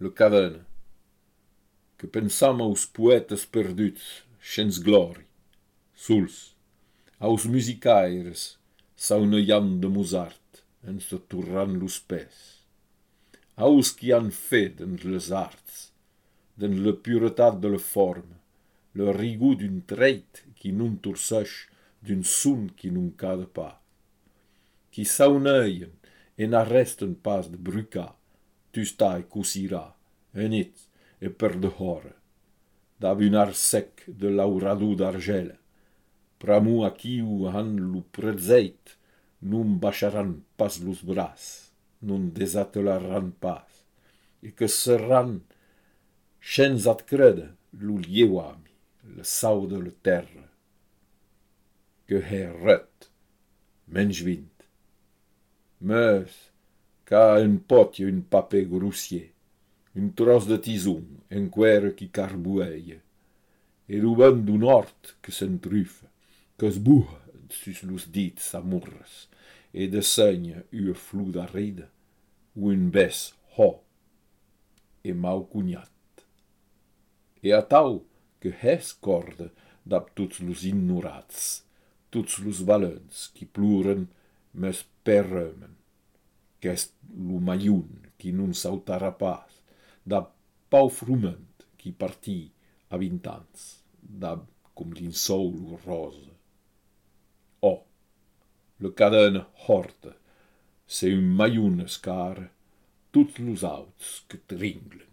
le cadena, que pensam aos poetes perduts, chens glori, suls, aos musicaires, sauneiant de Mozart, en se turrant los pès, aos qui han fet dans les arts, dans la puretat de la forme, le rigout d'un trait qui non torsech, d'un son qui non cade pas, qui sauneien e n'arresten pas de brucar, tusta e cosirà, enit e per de hora, dab un ar sec de laurador d'argela, pramu a quiu han lo prezeit, non baixaran pas los bras, non desatelaran pas, e que serran, chens at crede, lo lieuami, le sau de la terra, que herret, menys vint. Meus, ca un pot e un paper grossier, un tros de tison, en quere qui carbueia, e lo vent d'un hort que s'entrufa, que sbuha sus los dits amorres, e de segna ua fluda rida, o un bes ho, e mau cugnat. E a tau que hes corda dab tuts los ignorats, tuts los valents qui pluren mes perremen, qu'est lo maiun qui non sautara pas, dab pau frument qui partí a 20 ans, dab com l'insol rosa. Oh, le cadena horta, c'est un maiun escar, tuts los auts que tringlen.